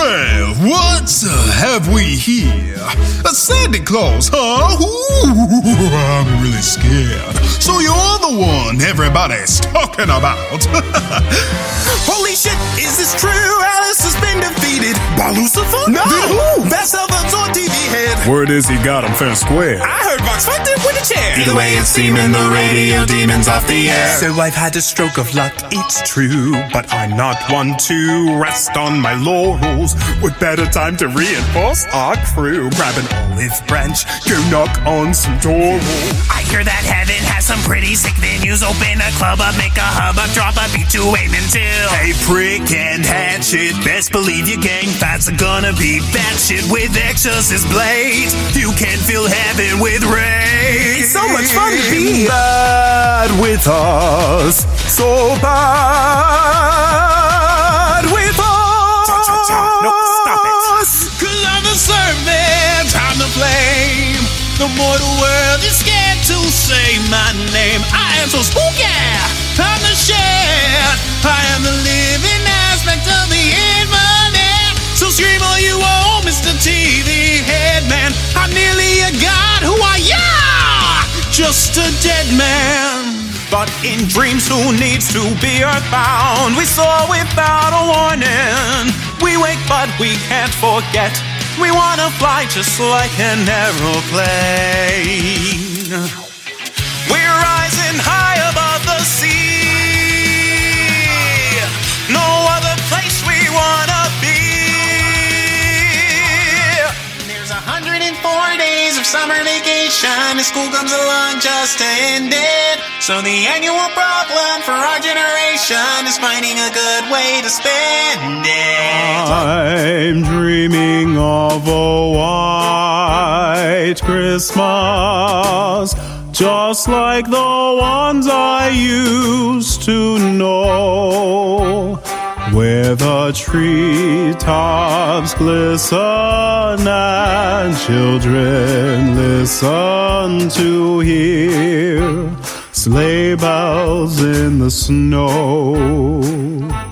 Well, what have we here? A Santa Claus, huh? Ooh, I'm really scared. So you're the one everybody's talking about. Holy shit, is this true? Alice has been defeated by Lucifer? No! Who? That's Elvis on TV head. Word is he got him fair square. I heard Vox fucked it with a chair. Either way, it's seeming the radio demon's off the air. So I've had a stroke of luck, it's true, but I'm not one to rest on my laurels. What better time to reinforce our crew? Grab an olive branch, go knock on some doors. I hear that heaven has some pretty sick venues. Open a club up, make a hubbub, drop a beat to aim until. Hey, prick and hatchet, best believe your gang fights are gonna be batshit with exorcist blades. You can fill heaven with rage. It's so much fun to be bad with us. So bad with us. No, stop it. 'Cause I'm the servant, I'm the flame. The mortal world is scared to say my name. I am so spooky, I'm the shit. I am the living aspect of the infinite. So scream all you want, Mr. TV headman. I'm nearly a god, who are ya? Just a dead man. But in dreams, who needs to be earthbound? We soar without a warning. We wake, but we can't forget. We wanna fly just like an aeroplane. We're rising high above the sea. No other place we wanna be. There's 104 days of summer vacation, and school comes along just to end it. So the annual problem for our generation is finding a good way to spend it. I'm dreaming of a white Christmas, just like the ones I used to know, where the treetops glisten and children listen to hear sleigh bells in the snow.